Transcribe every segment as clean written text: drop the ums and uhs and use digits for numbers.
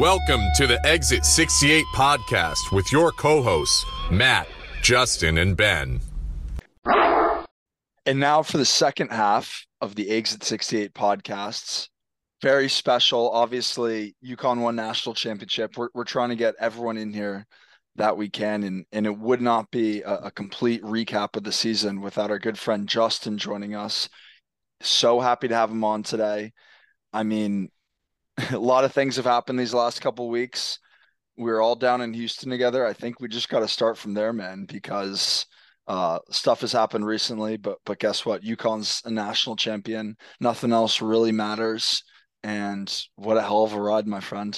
Welcome to the Exit 68 podcast with your co-hosts, Matt, Justin, and Ben. And now for the second half of the Exit 68 podcasts. Very special. Obviously, UConn won national championship. We're trying to get everyone in here that we can, and it would not be a complete recap of the season without our good friend Justin joining us. So happy to have him on today. I mean, a lot of things have happened these last couple of weeks. We're all down in Houston together. I think we just got to start from there, man, because stuff has happened recently. But guess what? UConn's a national champion. Nothing else really matters. And what a hell of a ride, my friend.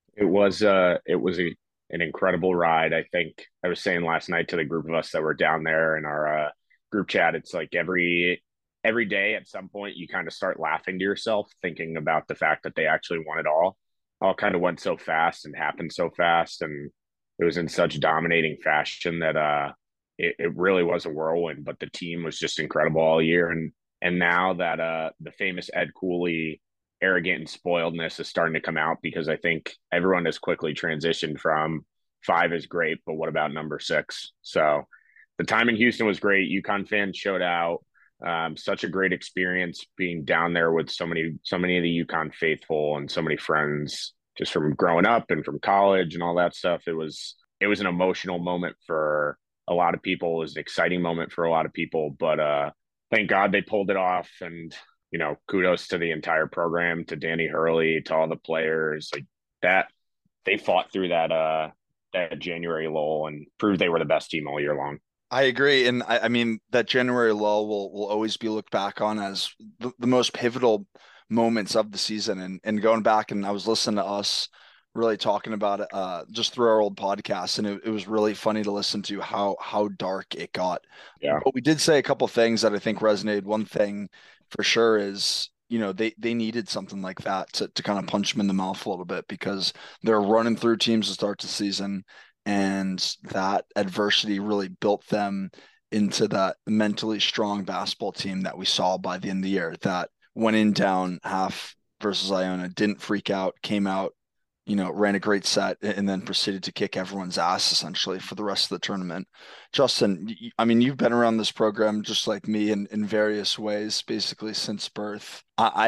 An incredible ride. I think I was saying last night to the group of us that were down there in our group chat, it's like every day at some point you kind of start laughing to yourself, thinking about the fact that they actually won it all. All kind of went so fast and happened so fast, and it was in such dominating fashion that it really was a whirlwind. But the team was just incredible all year, and now that the famous Ed Cooley arrogant and spoiledness is starting to come out, because I think everyone has quickly transitioned from 5 is great, but what about number 6? So the time in Houston was great. UConn fans showed out. Such a great experience being down there with so many of the UConn faithful and so many friends just from growing up and from college and all that stuff. It was an emotional moment for a lot of people. It was an exciting moment for a lot of people, but thank God they pulled it off. And kudos to the entire program, to Danny Hurley, to all the players like that. They fought through that January lull and proved they were the best team all year long. I agree. And I mean, that January lull will always be looked back on as the most pivotal moments of the season. And going back, and I was listening to us really talking about it just through our old podcast, and it was really funny to listen to how dark it got. Yeah. But we did say a couple of things that I think resonated. One thing for sure is, they needed something like that to kind of punch them in the mouth a little bit, because they're running through teams to start the season. And that adversity really built them into that mentally strong basketball team that we saw by the end of the year, that went in down half versus Iona, didn't freak out, came out, ran a great set, and then proceeded to kick everyone's ass essentially for the rest of the tournament. Justin, I mean, you've been around this program just like me in various ways, basically since birth.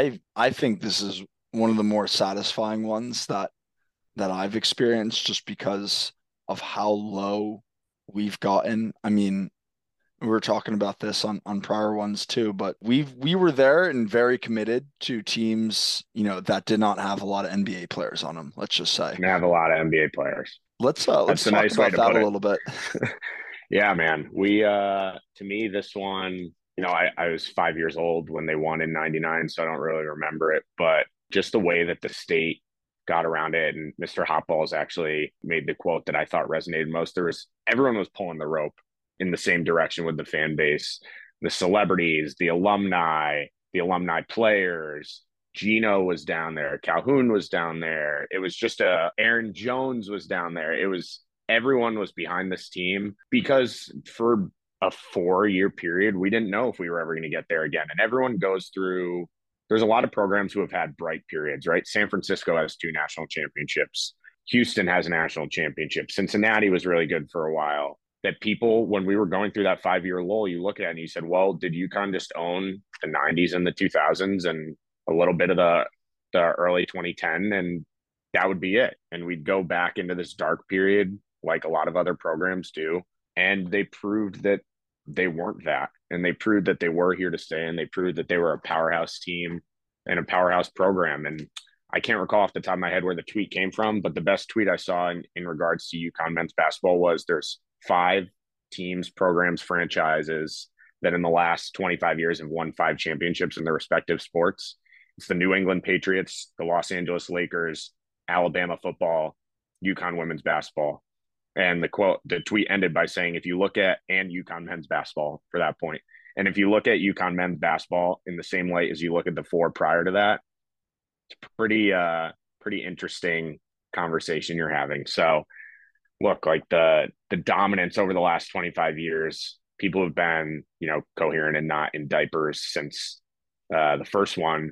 I think this is one of the more satisfying ones that I've experienced, just because of how low we've gotten. I mean, we were talking about this on prior ones too, but we were there and very committed to teams, that did not have a lot of NBA players on them. Let's just say. And have a lot of NBA players. Let's That's a talk nice way about to that put a it. little bit. Yeah, man. To me, this one, I was 5 years old when they won in '99, so I don't really remember it. But just the way that the state got around it, and Mr. Hotballs actually made the quote that I thought resonated most. Everyone was pulling the rope in the same direction with the fan base, the celebrities, the alumni players. Gino was down there. Calhoun was down there. It was just Aaron Jones was down there. Everyone was behind this team, because for a 4-year period, we didn't know if we were ever going to get there again. And everyone goes through, there's a lot of programs who have had bright periods, right? San Francisco has 2 national championships. Houston has a national championship. Cincinnati was really good for a while. That people, when we were going through that 5-year lull, you look at it and you said, well, did UConn just own the 90s and the 2000s and a little bit of the early 2010, and that would be it? And we'd go back into this dark period like a lot of other programs do. And they proved that they weren't that. And they proved that they were here to stay. And they proved that they were a powerhouse team and a powerhouse program. And I can't recall off the top of my head where the tweet came from, but the best tweet I saw in regards to UConn men's basketball was, there's 5 teams, programs, franchises that in the last 25 years have won 5 championships in their respective sports. It's the New England Patriots, the Los Angeles Lakers, Alabama football, UConn women's basketball. And the tweet ended by saying, if you look at, and UConn men's basketball for that point, and if you look at UConn men's basketball in the same light as you look at the 4 prior to that, it's pretty interesting conversation you're having. So look, like the dominance over the last 25 years, people have been, coherent and not in diapers since the first one.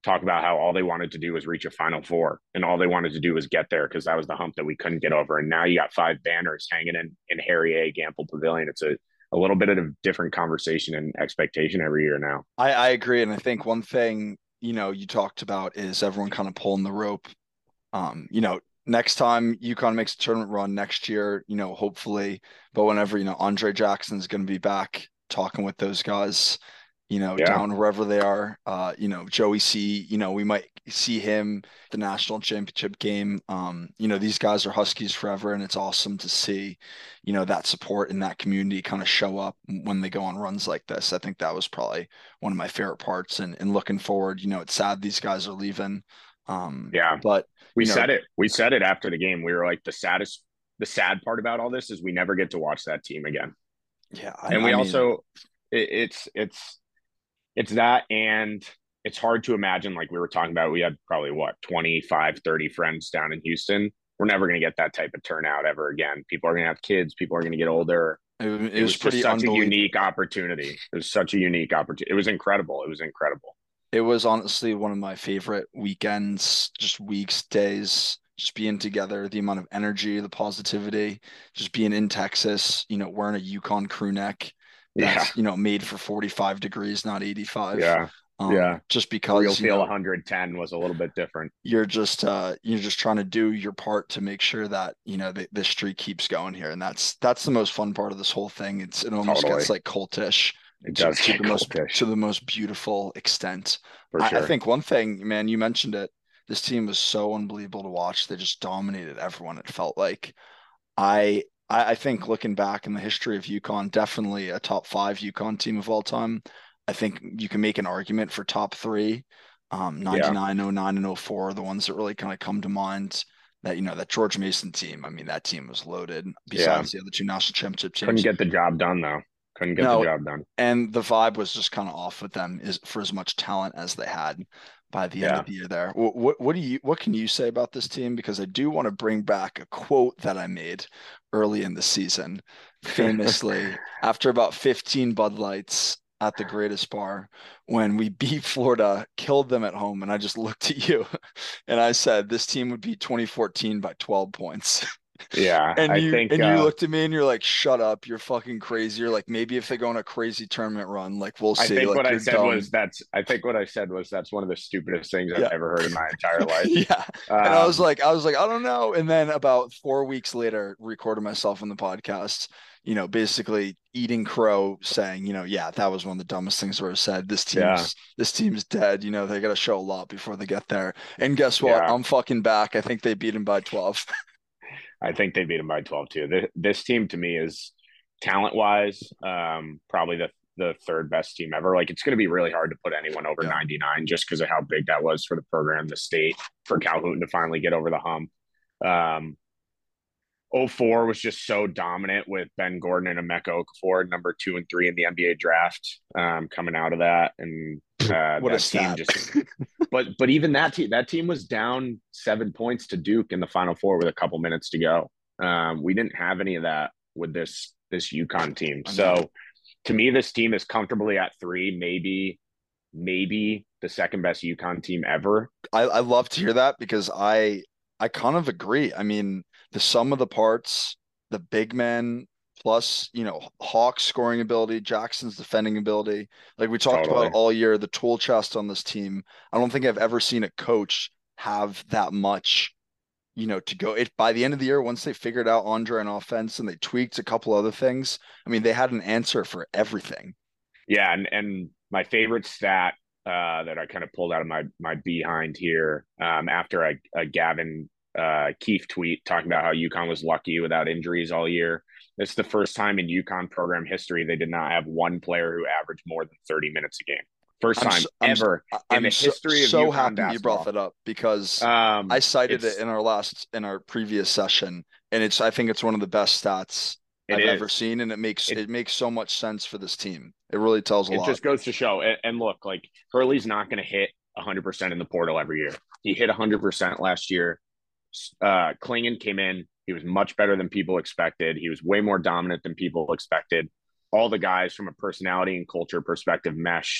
talk about how all they wanted to do was reach a Final Four, and all they wanted to do was get there because that was the hump that we couldn't get over. And now you got 5 banners hanging in Harry A. Gamble Pavilion. It's a little bit of a different conversation and expectation every year now. I agree. And I think one thing, you talked about is everyone kind of pulling the rope. Next time UConn makes a tournament run next year, hopefully, but whenever, Andre Jackson's going to be back talking with those guys, down wherever they are. Joey C, we might see him the national championship game. These guys are Huskies forever, and it's awesome to see, that support in that community kind of show up when they go on runs like this. I think that was probably one of my favorite parts. And looking forward, it's sad these guys are leaving. But we said it. We said it after the game. We were like, the sad part about all this is we never get to watch that team again. Yeah, It's that, and it's hard to imagine, like we were talking about, we had probably 25, 30 friends down in Houston. We're never going to get that type of turnout ever again. People are going to have kids. People are going to get older. It was pretty such a unique opportunity. It was such a unique opportunity. It was incredible. It was incredible. It was honestly one of my favorite weekends, just weeks, days, just being together, the amount of energy, the positivity, just being in Texas, wearing a UConn crew neck. That's, made for 45 degrees, not 85. Yeah. Just because real feel 110 was a little bit different. You're just trying to do your part to make sure that, this streak keeps going here. And that's the most fun part of this whole thing. It almost gets like cultish. It does to the most beautiful extent. For sure. I think one thing, man, you mentioned it. This team was so unbelievable to watch. They just dominated everyone. It felt like I think looking back in the history of UConn, definitely a top 5 UConn team of all time. I think you can make an argument for top 3. 99, 09, and 04 are the ones that really kind of come to mind. That George Mason team. I mean, that team was loaded. Besides the other 2 national championship teams, couldn't get the job done though. The job done. And the vibe was just kind of off with them for as much talent as they had by the end of the year there. What can you say about this team? Because I do want to bring back a quote that I made early in the season. Famously, after about 15 Bud Lights at the Greatest Bar, when we beat Florida, killed them at home, and I just looked at you and I said, this team would beat 2014 by 12 points. Yeah. And you looked at me and you're like, shut up, you're fucking crazy. You're like, maybe if they go on a crazy tournament run, like we'll see. I think what I said was that's one of the stupidest things I've ever heard in my entire life. And I was like, I don't know. And then about 4 weeks later, recorded myself on the podcast, basically eating crow, saying, that was one of the dumbest things I ever said. This team's dead. They got to show a lot before they get there. And guess what? I'm fucking back. I think they beat him by 12. I think they beat him by 12 too. This team to me is talent-wise, probably the 3rd best team ever. Like, it's going to be really hard to put anyone over 99 just because of how big that was for the program, the state, for Calhoun to finally get over the hump. 04 was just so dominant with Ben Gordon and Emeka Okafor, number 2 and 3 in the NBA draft, coming out of that. And what a stat. But even that team was down 7 points to Duke in the Final Four with a couple minutes to go. We didn't have any of that with this UConn team. So to me, this team is comfortably at 3, maybe the 2nd best UConn team ever. I love to hear that because I kind of agree. I mean, the sum of the parts, the big men, plus, Hawk's scoring ability, Jackson's defending ability. Like we talked about all year, the tool chest on this team. I don't think I've ever seen a coach have that much, to go. By the end of the year, once they figured out Andre on offense and they tweaked a couple other things, I mean, they had an answer for everything. Yeah, and my favorite stat that I kind of pulled out of my behind here after a Gavin Keefe tweet talking about how UConn was lucky without injuries all year. This is the first time in UConn program history they did not have one player who averaged more than 30 minutes a game. First time ever in the history of so UConn happy basketball. You brought that up because I cited it in our previous session, and I think it's one of the best stats I've ever seen, and it makes so much sense for this team. It really tells a lot. It just goes to show. And look, like Hurley's not going to hit 100% in the portal every year. He hit 100% last year. Clingan came in. He was much better than people expected. He was way more dominant than people expected. All the guys from a personality and culture perspective meshed.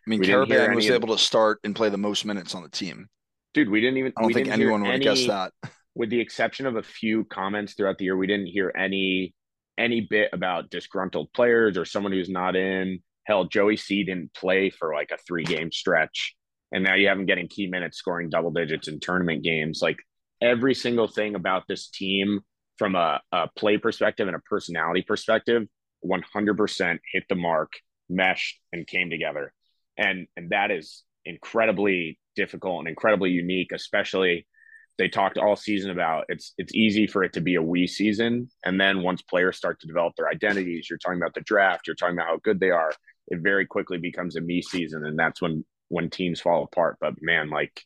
I mean, We didn't hear Caravan any was of, able to start and play the most minutes on the team. dude, I don't we think didn't hear anyone would have guessed any, that. with the exception of a few comments throughout the year, we didn't hear any bit about disgruntled players or someone who's not in. Hell, Joey C didn't play for like a 3 game stretch. And now you have him getting key minutes, scoring double digits in tournament games. Like every single thing about this team from a play perspective and a personality perspective, 100% hit the mark, meshed, and came together. And that is incredibly difficult and incredibly unique, especially they talked all season about it's easy for it to be a we season, and then once players start to develop their identities, you're talking about the draft, you're talking about how good they are, it very quickly becomes a me season, and that's when teams fall apart. But man, like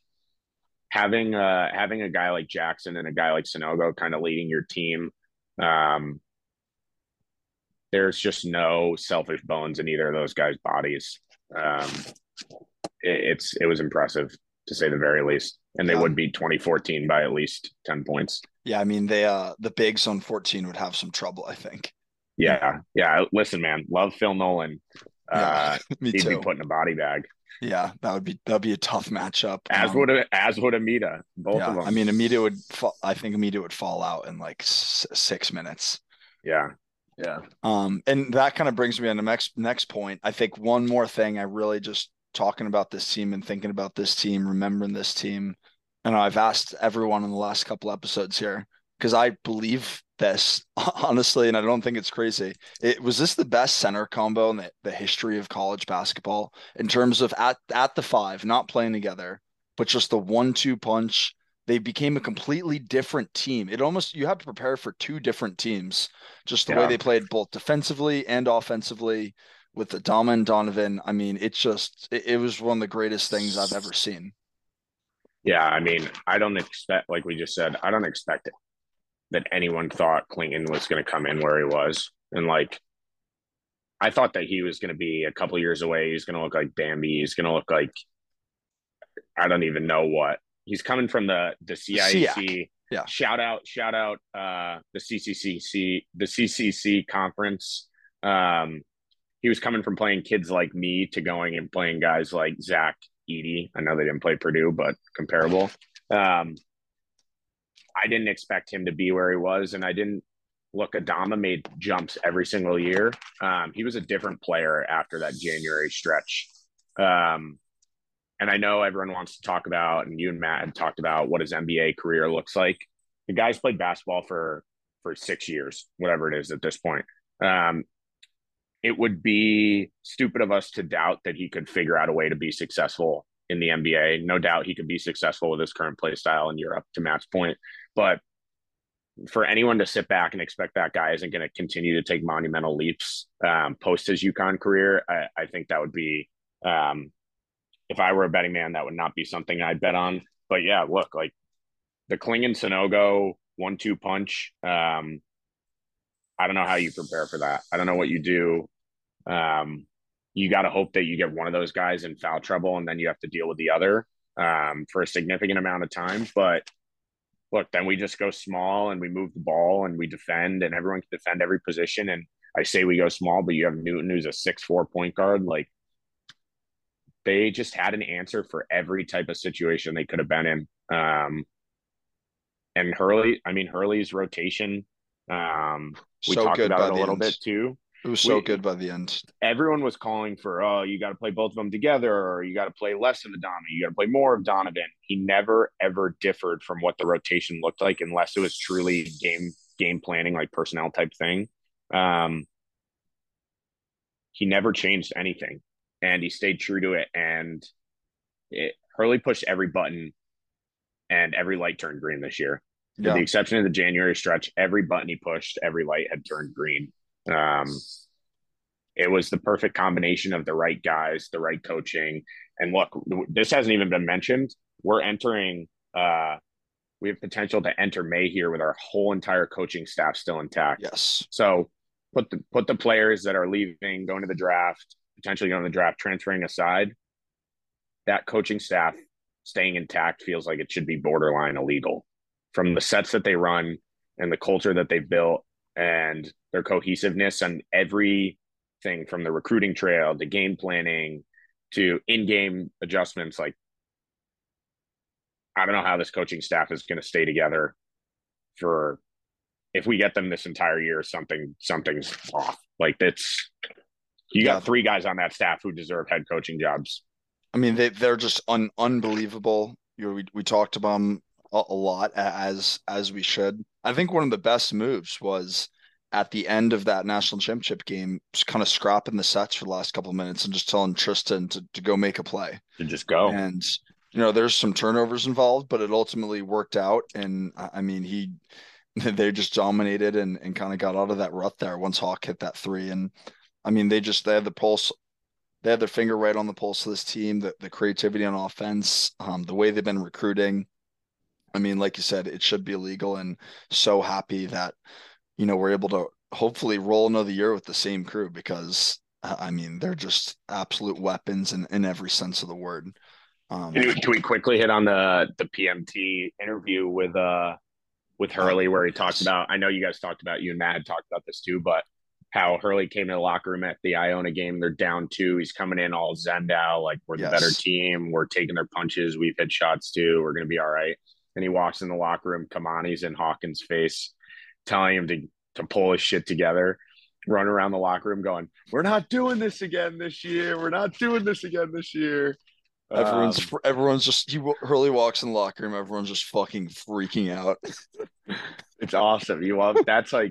having a guy like Jackson and a guy like Sanogo kind of leading your team, um there's just no selfish bones in either of those guys' bodies. um it was impressive to say the very least, and they Yeah. would beat 2014 by at least 10 points. Yeah, I mean the bigs on 14 would have some trouble, I think. Yeah. Listen, man, love Phil Nolan. Yeah, me He'd be too. put in a body bag. Yeah, that'd be a tough matchup. As would Amita, both of Yeah, I them. mean, I think Amita would fall out in like 6 minutes. Yeah, yeah, And that kind of brings me on the next point. I think one more thing, I really just talking about this team and thinking about this team, remembering this team. And I've asked everyone in the last couple episodes here because I believe this honestly, and I don't think it's crazy. Was this the best center combo in the history of college basketball in terms of at the five, not playing together, but just the 1-2 punch. They became a completely different team. It almost you have to prepare for two different teams, just the way yeah, they played both defensively and offensively with Adama and Donovan. I mean, it was one of the greatest things I've ever seen. yeah. I mean, I don't expect, like we just said, I don't expect it, that anyone thought Clinton was going to come in where he was, and like I thought that he was going to be a couple years away. He's going to look like Bambi. He's going to look like I don't even know what. He's coming from the SEAC. CIAC. Yeah. Shout out the CCC conference. He was coming from playing kids like me to going and playing guys like Zach Edey. I know they didn't play Purdue, but comparable. I didn't expect him to be where he was, and I didn't look. Adama made jumps every single year. He was a different player after that January stretch. And I know everyone wants to talk about, and you and Matt had talked about what his NBA career looks like. The guy's played basketball for 6 years, whatever it is at this point. It would be stupid of us to doubt that he could figure out a way to be successful in the NBA. No doubt he could be successful with his current play style in Europe, to Matt's point. But for anyone to sit back and expect that guy isn't going to continue to take monumental leaps post his UConn career, I think that would be if I were a betting man, that would not be something I'd bet on. But yeah, look, like the Clingan Sanogo 1-2 punch. I don't know how you prepare for that. I don't know what you do. You got to hope that you get one of those guys in foul trouble, and then you have to deal with the other for a significant amount of time. But look, then we just go small and we move the ball and we defend, and everyone can defend every position. And I say we go small, but you have Newton, who's a 6'4" point guard. Like, they just had an answer for every type of situation they could have been in. And Hurley's rotation, we So talked good about by it a the little end. bit too. It was so good by the end. Everyone was calling for, oh, you got to play both of them together, or you got to play less of Adama, you got to play more of Donovan. He never ever differed from what the rotation looked like, unless it was truly game planning, like personnel type thing. He never changed anything, and he stayed true to it. And Hurley pushed every button, and every light turned green this year. With the exception of the January stretch, every button he pushed, every light had turned green. It was the perfect combination of the right guys, the right coaching. And look, this hasn't even been mentioned. We're entering, we have potential to enter May here with our whole entire coaching staff still intact. Yes. So put the players that are leaving, going to the draft, potentially going to the draft, transferring aside. That coaching staff staying intact feels like it should be borderline illegal, from the sets that they run and the culture that they've built and their cohesiveness and everything from the recruiting trail to game planning to in-game adjustments. Like, I don't know how this coaching staff is going to stay together for if we get them this entire year. Something's off. Like, that's you got three guys on that staff who deserve head coaching jobs. I mean, they're just unbelievable. We talked about them a lot, as we should. I think one of the best moves was at the end of that national championship game, just kind of scrapping the sets for the last couple of minutes and just telling Tristan to go make a play. To just go. And, there's some turnovers involved, but it ultimately worked out. And I mean, they just dominated and kind of got out of that rut there once Hawk hit that three. And I mean, they had the pulse. They had their finger right on the pulse of this team, the creativity on offense, the way they've been recruiting. I mean, like you said, it should be illegal, and so happy that, we're able to hopefully roll another year with the same crew because, I mean, they're just absolute weapons in every sense of the word. Can we quickly hit on the PMT interview with Hurley where he talked about, I know you guys talked about, you and Matt had talked about this too, but how Hurley came to the locker room at the Iona game. They're down 2. He's coming in all zen out, like, we're the better team. We're taking their punches. We've hit shots too. We're going to be all right. And he walks in the locker room. Kamani's in Hawkins' face, telling him to pull his shit together, run around the locker room going, we're not doing this again this year. We're not doing this again this year. Everyone's just Hurley walks in the locker room. Everyone's just fucking freaking out. It's awesome. You love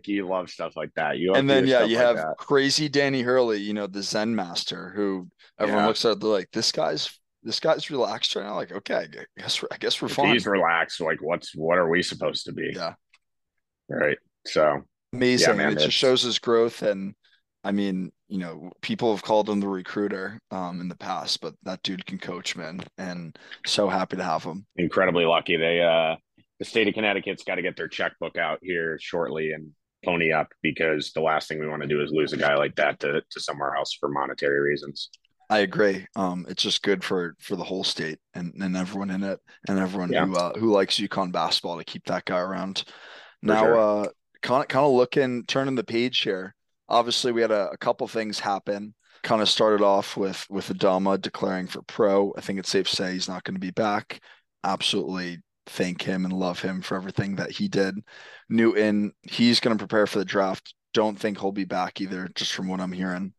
stuff like that. You have crazy Danny Hurley, the Zen master, who everyone looks at. They're like, this guy's relaxed right now. Like, okay, I guess we're fine. He's relaxed. Like, what are we supposed to be? Yeah. Right. So amazing. Man, it just shows his growth. And I mean, people have called him the recruiter in the past, but that dude can coach, man. And so happy to have him. Incredibly lucky. The state of Connecticut's got to get their checkbook out here shortly and pony up, because the last thing we want to do is lose a guy like that to somewhere else for monetary reasons. I agree. It's just good for the whole state and everyone in it, and everyone who likes UConn basketball, to keep that guy around. Now, kind of turning the page here. Obviously, we had a couple things happen. Kind of started off with Adama declaring for pro. I think it's safe to say he's not going to be back. Absolutely thank him and love him for everything that he did. Newton, he's going to prepare for the draft. Don't think he'll be back either, just from what I'm hearing.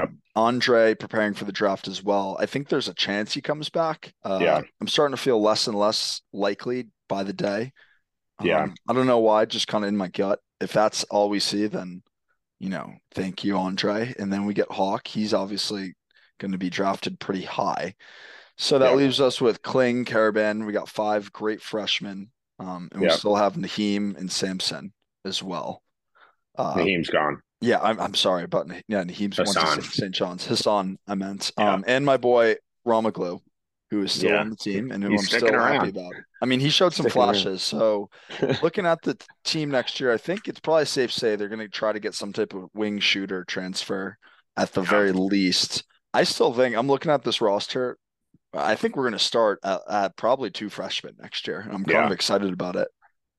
Andre preparing for the draft as well. I think there's a chance he comes back. I'm starting to feel less and less likely by the day. I don't know why, just kind of in my gut. If that's all we see, then, thank you, Andre. And then we get Hawk. He's obviously going to be drafted pretty high. So that leaves us with Kling, Karaban. We got 5 great freshmen. And we still have Naheem and Samson as well. Naheem's gone. Yeah, I'm sorry about Naheem's Hassan. Went to St. John's. Hassan, I meant. And my boy Ramaglu, who is still on the team and who I'm still happy about. I mean, he showed some flashes. So looking at the team next year, I think it's probably safe to say they're going to try to get some type of wing shooter transfer at the very least. I still think, I'm looking at this roster, I think we're going to start at probably 2 freshmen next year. I'm kind of excited about it.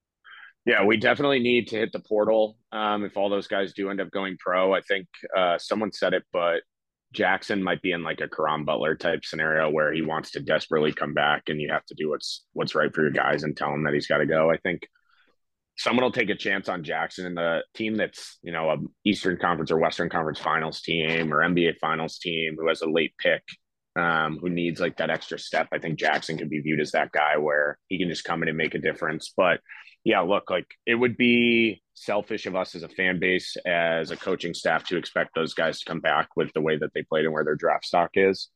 Yeah, we definitely need to hit the portal if all those guys do end up going pro. I think someone said it, but Jackson might be in like a Karan Butler type scenario where he wants to desperately come back, and you have to do what's right for your guys and tell him that he's got to go. I think someone will take a chance on Jackson, and the team that's, a Eastern Conference or Western Conference Finals team or NBA Finals team who has a late pick, who needs like that extra step. I think Jackson could be viewed as that guy where he can just come in and make a difference. But yeah, look, like, it would be selfish of us as a fan base, as a coaching staff, to expect those guys to come back with the way that they played and where their draft stock is.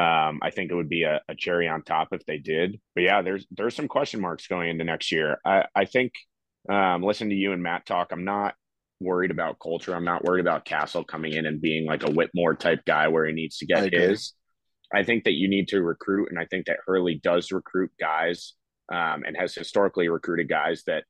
I think it would be a cherry on top if they did. But yeah, there's some question marks going into next year. I think, listening to you and Matt talk, I'm not worried about culture. I'm not worried about Castle coming in and being like a Whitmore type guy where he needs to get his. I think that you need to recruit, and I think that Hurley does recruit guys, and has historically recruited guys that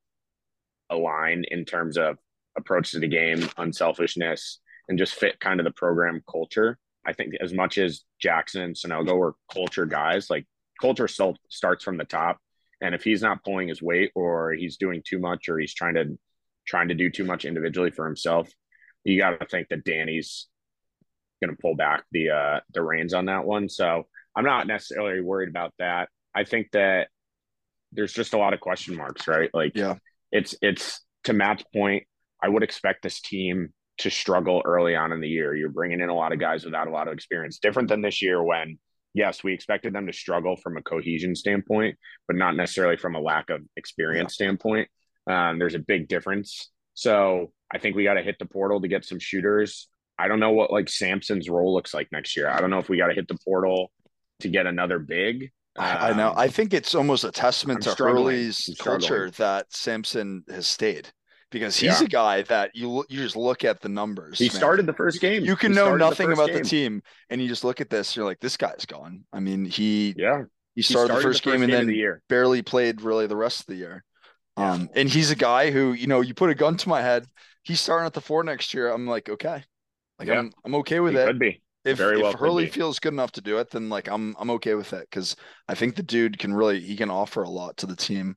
align in terms of approach to the game, unselfishness, and just fit kind of the program culture. I think as much as Jackson and Sonogo are culture guys, like, culture still starts from the top. And if he's not pulling his weight, or he's doing too much, or he's trying to do too much individually for himself, you got to think that Danny's going to pull back the reins on that one. So I'm not necessarily worried about that. I think that there's just a lot of question marks, right? Like Yeah. it's to Matt's point, I would expect this team to struggle early on in the year. You're bringing in a lot of guys without a lot of experience, different than this year when, yes, we expected them to struggle from a cohesion standpoint, but not necessarily from a lack of experience standpoint. There's a big difference. So I think we got to hit the portal to get some shooters. I don't know what like Sampson's role looks like next year. I don't know if we got to hit the portal to get another big. I know. I think it's almost a testament I'm to struggling. Hurley's I'm culture struggling. that Sampson has stayed, because he's Yeah. a guy that you just look at the numbers, He man. started the first game. You can He know started the nothing first about the game. team, and you just look at this, you're like, this guy's gone. I mean, Yeah. he started the first game and of the then year. barely played really the rest of the year. Yeah. And he's a guy who, you put a gun to my head, he's starting at the 4 next year. I'm like, okay, like Yeah. I'm okay with He it. could be. If Very well if Hurley could be. feels good enough to do it, then like I'm okay with it, because I think the dude he can offer a lot to the team.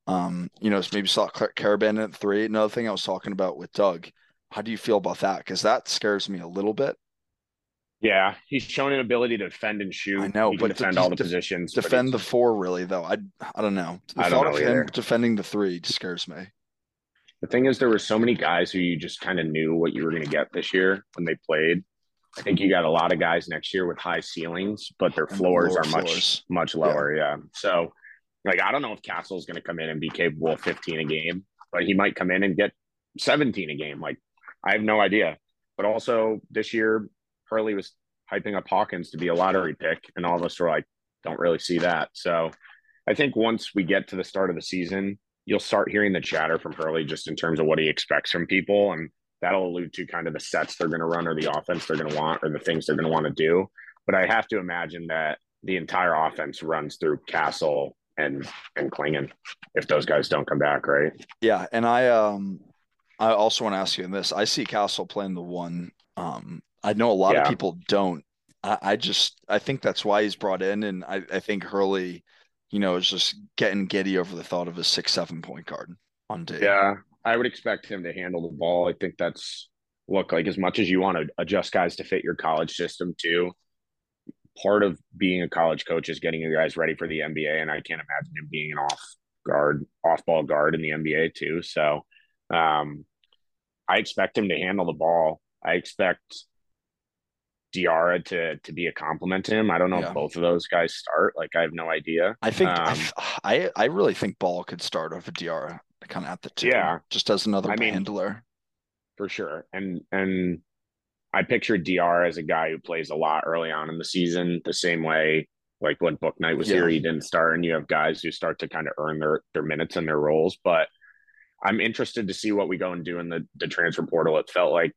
Maybe saw Caravan at 3. Another thing I was talking about with Doug. How do you feel about that? Because that scares me a little bit. Yeah. He's shown an ability to defend and I shoot. know, He can but defend all the positions. But defend the 4 really though. I don't know. The I don't thought of know him either. defending the 3 scares me. The thing is, there were so many guys who you just kind of knew what you were going to get this year when they played. I think you got a lot of guys next year with high ceilings, but their And floors lower are floors. much lower. Yeah. So, like, I don't know if Castle's going to come in and be capable of 15 a game, but he might come in and get 17 a game. Like, I have no idea. But also, this year, Hurley was hyping up Hawkins to be a lottery pick, and all of us were like, don't really see that. So, I think once we get to the start of the season, you'll start hearing the chatter from Hurley just in terms of what he expects from people. And that'll allude to kind of the sets they're going to run or the offense they're going to want or the things they're going to want to do. But I have to imagine that the entire offense runs through Castle and Klingon if those guys don't come back, right? Yeah, and I also want to ask you in this. I see Castle playing the 1. I know a lot of Yeah. people don't. I think that's why he's brought in, and I think Hurley, is just getting giddy over the thought of a 6-7 point guard on D. Yeah. I would expect him to handle the ball. I think that's look like as much as you want to adjust guys to fit your college system too. Part of being a college coach is getting you guys ready for the NBA, and I can't imagine him being an off ball guard in the NBA too. So I expect him to handle the ball. I expect Diarra to be a compliment to him. I don't know if both of those guys start. Like I have no idea. I think I really think Ball could start over Diarra kind of at the 2. Yeah. Just as another handler. For sure. And I picture DR as a guy who plays a lot early on in the season, the same way like when Bouknight was here, he didn't start, and you have guys who start to kind of earn their minutes and their roles. But I'm interested to see what we go and do in the transfer portal. It felt like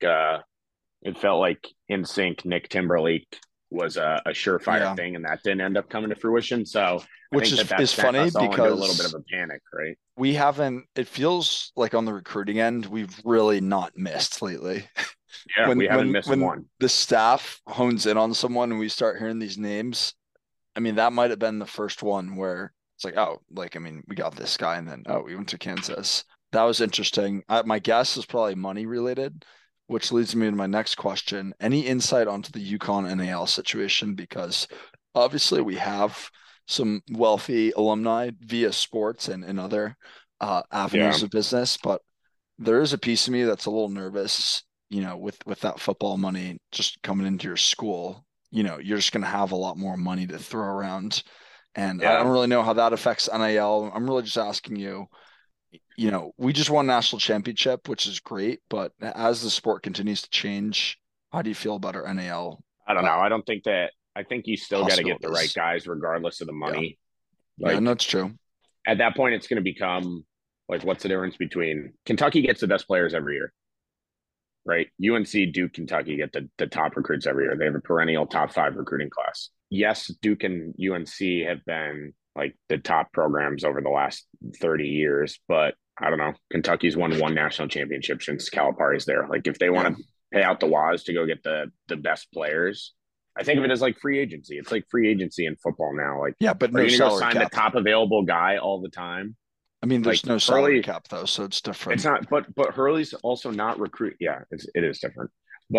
in sync Nick Timberlake was a surefire thing, and that didn't end up coming to fruition. So which is funny because a little bit of a panic, right? We haven't. It feels like on the recruiting end, we've really not missed lately. Yeah, we haven't missed one. The staff hones in on someone and we start hearing these names. I mean, that might have been the first one where it's like, oh, like, I mean, we got this guy, and then, oh, we went to Kansas. That was interesting. My guess is probably money related, which leads me to my next question. Any insight onto the UConn NAL situation? Because obviously we have some wealthy alumni via sports and other avenues of business, but there is a piece of me that's a little nervous, with that football money just coming into your school. You're just going to have a lot more money to throw around. And I don't really know how that affects NIL. I'm really just asking you, we just won a national championship, which is great. But as the sport continues to change, how do you feel about our NIL? I don't know. I think you still got to get the right guys regardless of the money. Yeah, and that's true. At that point, it's going to become like, what's the difference between Kentucky gets the best players every year, right? UNC, Duke, Kentucky get the top recruits every year. They have a perennial top 5 recruiting class. Yes, Duke and UNC have been like the top programs over the last 30 years, but I don't know. Kentucky's won 1 national championship since Calipari's there. Like if they want to pay out the waz to go get the best players, I think of it as like free agency. It's like free agency in football now. Like, but no salary cap. Sign the top available guy all the time. I mean, there's no salary cap though, so it's different. It's not, but Hurley's also not recruit. Yeah, it is different. But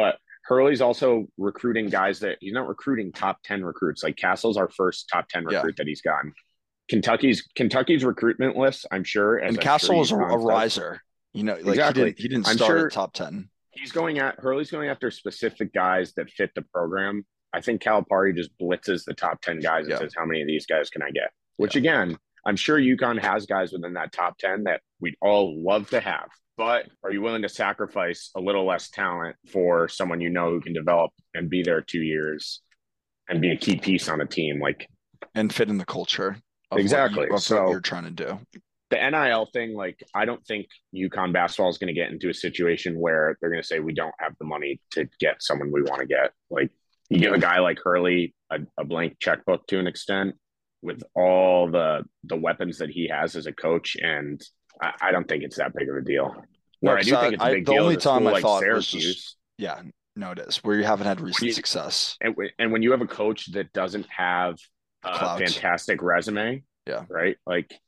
Hurley's also recruiting guys that he's not recruiting top 10 recruits. Like Castle's our first top 10 recruit that he's gotten. Kentucky's recruitment list, I'm sure. And Castle was a riser. Like exactly. He didn't start at top 10. Hurley's going after specific guys that fit the program. I think Calipari just blitzes the top 10 guys and says, how many of these guys can I get? Which again, I'm sure UConn has guys within that top 10 that we'd all love to have. But are you willing to sacrifice a little less talent for someone who can develop and be there 2 years and be a key piece on a team and fit in the culture of exactly what you're trying to do? The NIL thing, I don't think UConn basketball is going to get into a situation where they're going to say we don't have the money to get someone we want to get. You give a guy like Hurley a blank checkbook to an extent with all the weapons that he has as a coach, and I don't think it's that big of a deal. Where I do think it's a big deal. The only time I thought Syracuse, it is where you haven't had recent success. And when you have a coach that doesn't have a fantastic resume, right?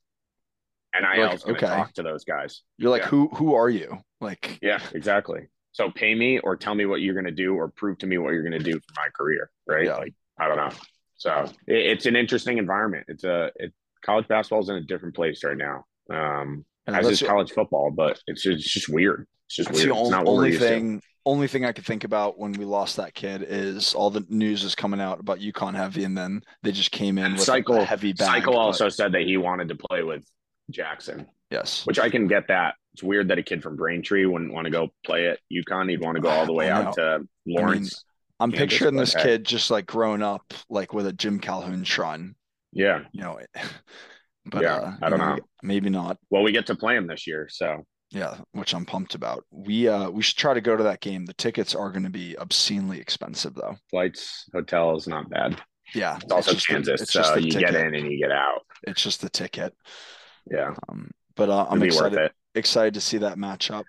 NIL is going to talk to those guys. You're like, who are you? Yeah, exactly. So pay me or tell me what you're going to do or prove to me what you're going to do for my career, right? Yeah. I don't know. So it's an interesting environment. College basketball is in a different place right now. As is college football, but it's just weird. It's just weird. It's not only thing I could think about when we lost that kid is all the news is coming out about UConn heavy, and then they just came in with a heavy bag. Cycle also said that he wanted to play with Jackson. Yes. Which I can get that. It's weird that a kid from Braintree wouldn't want to go play at UConn. He'd want to go all the way out to Lawrence. I'm picturing this kid just growing up with a Jim Calhoun shrine. Yeah. But I don't know. Maybe not. Well, we get to play him this year, so yeah, which I'm pumped about. We should try to go to that game. The tickets are going to be obscenely expensive, though. Flights, hotels, not bad. Yeah, it's also Kansas, so you get in and you get out. It's just the ticket. Yeah, but I'm excited to see that matchup.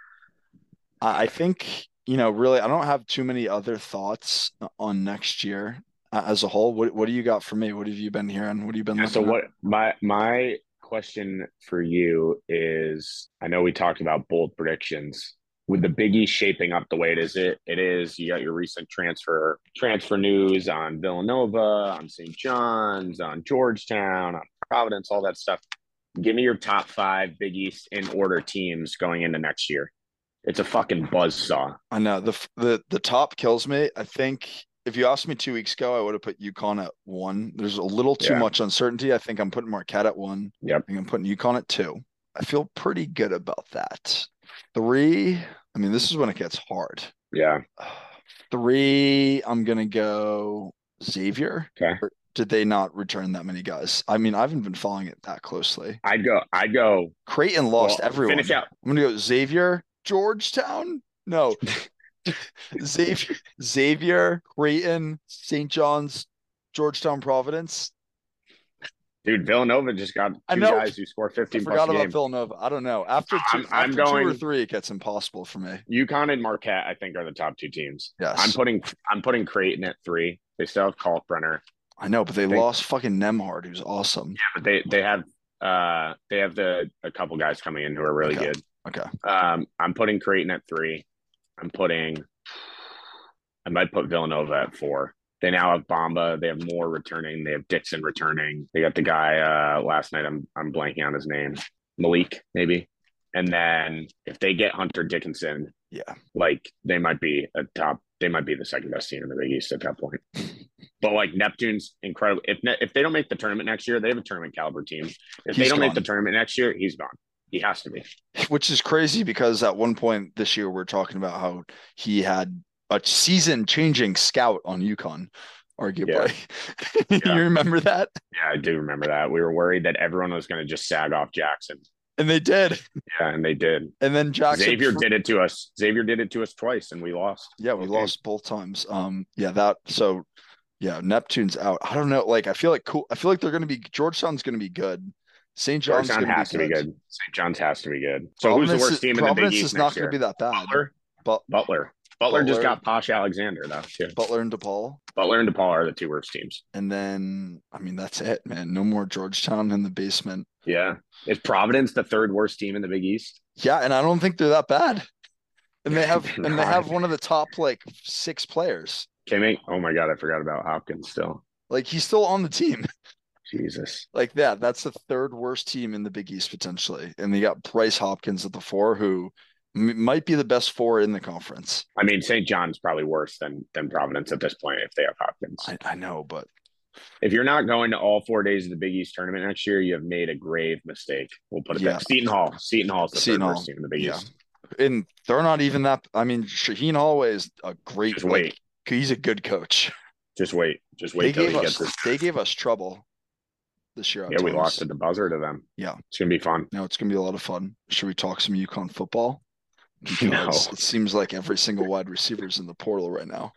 I think really, I don't have too many other thoughts on next year as a whole. What do you got for me? What have you been hearing? What have you been looking at? My question for you is, I know we talked about bold predictions. With the Big East shaping up the way it is, you got your recent transfer news on Villanova, on St. John's, on Georgetown, on Providence, all that stuff. Give me your top 5 Big East in order teams going into next year. It's a fucking buzzsaw. I know the top kills me. I think if you asked me 2 weeks ago, I would have put UConn at 1. There's a little too much uncertainty. I think I'm putting Marquette at 1. Yep. I think I'm putting UConn at 2. I feel pretty good about that. 3, this is when it gets hard. Yeah. 3, I'm going to go Xavier. Okay. Or did they not return that many guys? I haven't been following it that closely. I'd go. Creighton lost everyone. Finish out. I'm going to go Xavier, Georgetown. No. Xavier, Creighton, St. John's, Georgetown, Providence. Dude, Villanova just got 2 guys who score 15 plus a game. I forgot about Villanova. I don't know. After 2 or 3, it gets impossible for me. UConn and Marquette, I think, are the top 2 teams. Yes. I'm putting Creighton at 3. They still have Kalkbrenner. I know, but they lost fucking Nemhard, who's awesome. Yeah, but they have a couple guys coming in who are really good. Okay. I'm putting Creighton at 3. I might put Villanova at 4. They now have Bamba. They have Moore returning. They have Dixon returning. They got the guy last night. I'm blanking on his name. Malik, maybe. And then if they get Hunter Dickinson, they might be the second best team in the Big East at that point. But Neptune's incredible. If they don't make the tournament next year, they have a tournament caliber team. If they don't make the tournament next year, he's gone. He has to be. Which is crazy because at one point this year we're talking about how he had a season-changing scout on UConn, arguably. Yeah. You remember that? Yeah, I do remember that. We were worried that everyone was going to just sag off Jackson. And they did. Yeah, and they did. And then Jackson Xavier did it to us. Xavier did it to us twice, and we lost. Yeah, we lost both times. Neptune's out. I don't know. I feel like they're going to be. Georgetown's going to be good. St. John's has to be good. St. John's has to be good. So who's the worst team in the Big East? Is not going to be that bad. Butler just got Posh Alexander though too. Butler and DePaul are the 2 worst teams. And then that's it, man. No more Georgetown in the basement. Yeah. Is Providence the 3rd worst team in the Big East? Yeah, and I don't think they're that bad. And they have one of the top like 6 players. Kimmy. Oh my God, I forgot about Hopkins still. Like he's still on the team. Jesus. Like that's the 3rd worst team in the Big East potentially. And they got Bryce Hopkins at the 4, who might be the best 4 in the conference. I mean, St. John's probably worse than Providence at this point if they have Hopkins. I know, but if you're not going to all 4 days of the Big East tournament next year, you have made a grave mistake. We'll put it there. Seton Hall is the 3rd worst team in the Big East. And they're not even that. I mean, Shaheen Holloway is a great. Just wait. He's a good coach. Just wait. Till he gets this. They gave us trouble this year. Yeah, we lost at the buzzer to them. Yeah, it's gonna be fun. No, it's gonna be a lot of fun. Should we talk some UConn football? Because no. It seems like every single wide receiver is in the portal right now.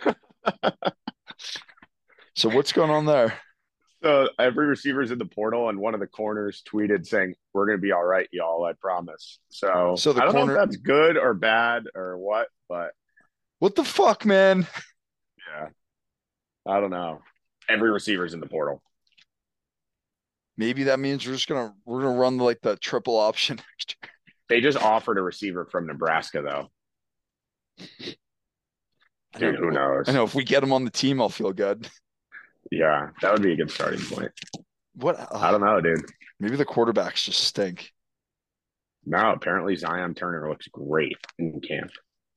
So what's going on there? So every receiver's in the portal, and one of the corners tweeted saying, "We're gonna be all right, y'all. I promise." So I don't know if that's good or bad or what, but what the fuck, man? Yeah, I don't know. Every receiver's in the portal. Maybe that means we're gonna run like the triple option next year. They just offered a receiver from Nebraska, though. Dude, who knows? I know if we get him on the team, I'll feel good. Yeah, that would be a good starting point. What? I don't know, dude. Maybe the quarterbacks just stink. No, apparently Zion Turner looks great in camp.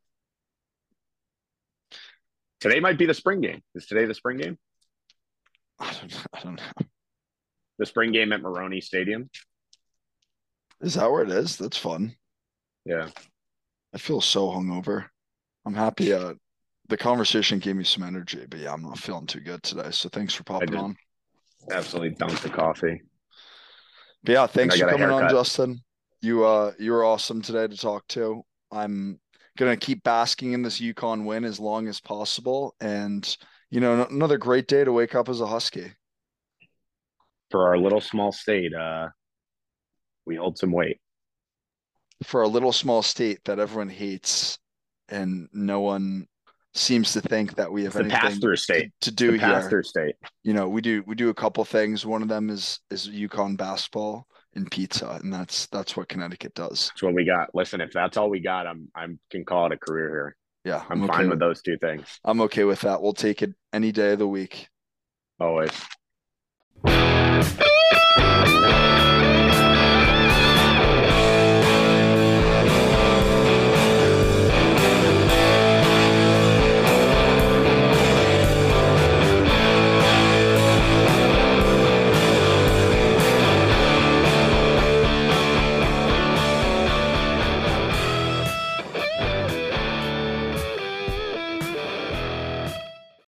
Today might be the spring game. Is today the spring game? I don't know. The spring game at Maroney Stadium. Is that where it is? That's fun. Yeah. I feel so hungover. I'm happy. The conversation gave me some energy, but yeah, I'm not feeling too good today. So thanks for popping on. Absolutely dunked the coffee. But yeah, thanks for coming on, Justin. You were awesome today to talk to. I'm gonna keep basking in this UConn win as long as possible, and another great day to wake up as a Husky. For our little small state, we hold some weight. For a little small state that everyone hates, and no one seems to think that we have anything pass-through state to do here. Pass-through state. We do a couple things. One of them is UConn basketball and pizza, and that's what Connecticut does. That's what we got. Listen, if that's all we got, I can call it a career here. Yeah, I'm fine with those 2 things. I'm okay with that. We'll take it any day of the week. Always.